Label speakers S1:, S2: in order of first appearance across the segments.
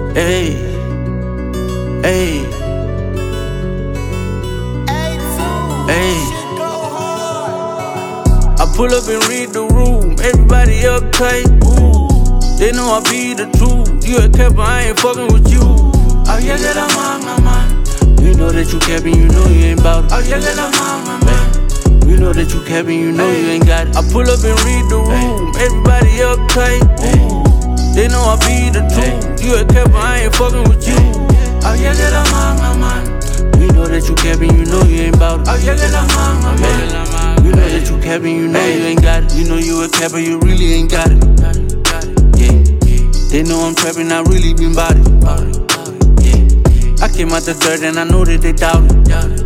S1: Hey, hey, hey. I pull up and read the room, everybody uptight. Ooh, they know I be the truth. You a capper, I ain't fucking with you. Oh yeah, get a man. You know that you capping, you know you ain't bout it. Oh yeah, get a man. You know that you capping, you know you ain't got it. I pull up and read the room, everybody uptight. Ooh, they know I be the truth. You a capper, I ain't fucking with you. Oh yeah, get a man. You know that you capping, you know you ain't bout it. Oh yeah, get a man. You know that you capping, you know you ain't got it. You know you a capper, you really ain't got it. Yeah, they know I'm trapping, I really been bout it. I came out the dirt and I know that they doubt it.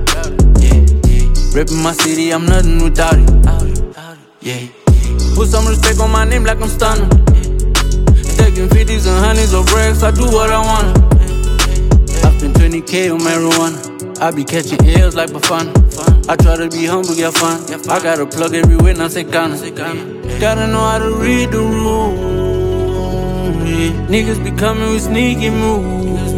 S1: Reppin' my city, I'm nothing without it. Yeah, put some respect on my name like I'm stunning. Stacking 50s and 100s or racks, I do what I wanna. I spend 20K on marijuana. I be catching L's like Bafana. I try to be humble, get fun. I gotta plug everywhere, now say Ghana. Gotta know how to read the room. Yeah. Niggas be coming with sneaky moves.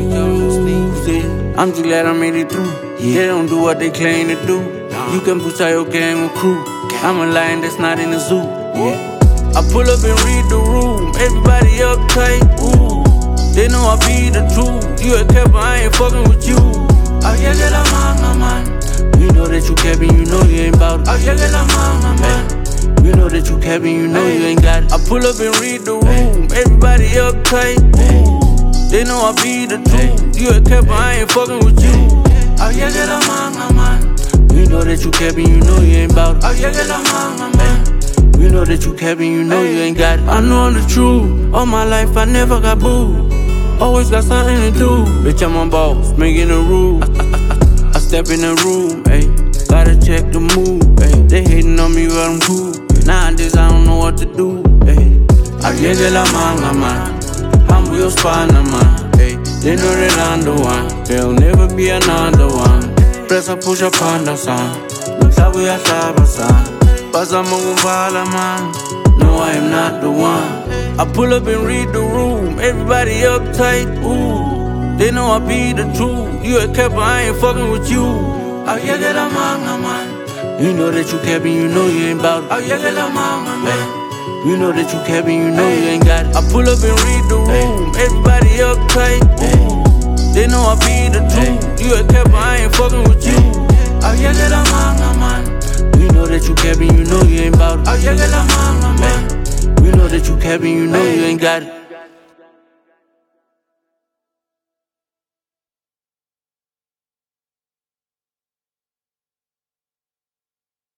S1: Yeah. I'm just glad I made it through. They don't do what they claim to do. You can push out your gang with crew. I'm a lion that's not in the zoo. Yeah. I pull up and read the room, everybody uptight. Ooh, they know I be the truth. You a capper, I ain't fucking with you. Oh yeah, get a man. You know that you capping, you know you ain't bout it. Oh yeah, get a man. You know that you capping, you know you ain't got it. I pull up and read the room, everybody uptight. Ooh, they know I be the truth. You a capper, I ain't fucking with you. Oh yeah, get a man. You know that you capping, you know you ain't bout it. Oh yeah, get a man. You know that you capping, you know you ain't got it. I know I'm the truth. All my life I never got booed. Always got something to do. Bitch, I'm a boss, making a rule. I step in the room, ayy. Gotta check the mood, ayy. They hating on me, but I'm cool. Nowadays I don't know what to do, ayy. I get la man. I'm your spana, man, ayy. They know that I'm the one. There'll never be another one. Press I push up on the sun. Looks like we are son. But I'm a man. No, I am not the one. I pull up and read the room, everybody uptight. Ooh, they know I be the truth. You a capper, I ain't fucking with you. Oh yeah, get a man. You know that you capping, you know you ain't bout it. Oh yeah, get a man. You know that you capping, you know you ain't got it. I pull up and read the room, everybody uptight. Ooh, they know I be the truth. You a capper, I ain't fucking with you. Oh yeah, get a man. You know that you capping, you know you ain't bout it. Oh yeah, get a man. You know that you capping, you know you ain't got it.